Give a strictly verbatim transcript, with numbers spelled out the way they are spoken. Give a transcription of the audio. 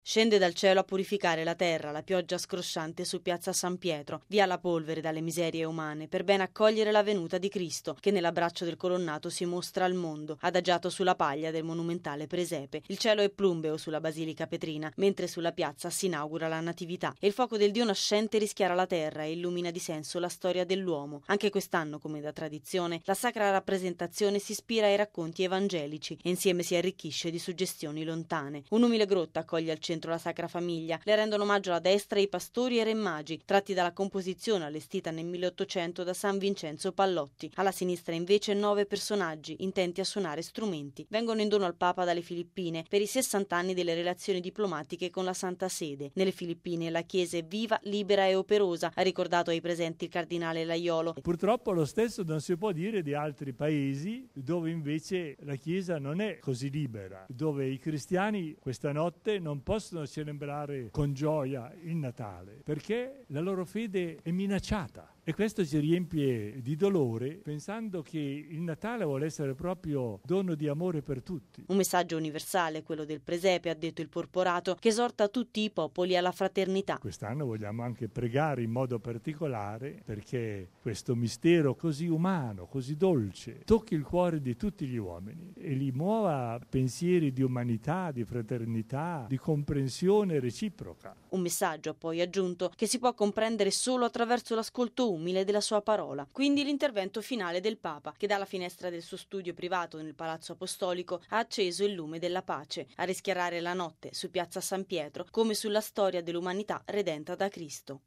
Scende dal cielo a purificare la terra la pioggia scrosciante su piazza San Pietro, via la polvere dalle miserie umane, per ben accogliere la venuta di Cristo, che nell'abbraccio del colonnato si mostra al mondo, adagiato sulla paglia del monumentale presepe. Il cielo è plumbeo sulla Basilica Petrina, mentre sulla piazza si inaugura la Natività e il fuoco del Dio nascente rischiara la terra e illumina di senso la storia dell'uomo. Anche quest'anno, come da tradizione, la sacra rappresentazione si ispira ai racconti evangelici e insieme si arricchisce di suggestioni lontane. Un'umile grotta accoglie al centro la Sacra Famiglia, le rendono omaggio alla destra i pastori e re magi, tratti dalla composizione allestita nel milleottocento da San Vincenzo Pallotti. Alla sinistra invece nove personaggi intenti a suonare strumenti. Vengono in dono al Papa dalle Filippine per i sessanta anni delle relazioni diplomatiche con la Santa Sede. Nelle Filippine la Chiesa è viva, libera e operosa, ha ricordato ai presenti il cardinale Laiolo. Purtroppo lo stesso non si può dire di altri paesi dove invece la Chiesa non è così libera, dove i cristiani questa notte non possono celebrare con gioia il Natale perché la loro fede è minacciata. E questo ci riempie di dolore pensando che il Natale vuole essere proprio dono di amore per tutti. Un messaggio universale, quello del presepe, ha detto il porporato, che esorta tutti i popoli alla fraternità. Quest'anno vogliamo anche pregare in modo particolare perché questo mistero così umano, così dolce, tocchi il cuore di tutti gli uomini e li muova pensieri di umanità, di fraternità, di comprensione reciproca. Un messaggio, ha poi aggiunto, che si può comprendere solo attraverso l'ascolto umile della sua parola. Quindi l'intervento finale del Papa, che dalla finestra del suo studio privato nel Palazzo Apostolico ha acceso il lume della pace, a rischiarare la notte su piazza San Pietro come sulla storia dell'umanità redenta da Cristo.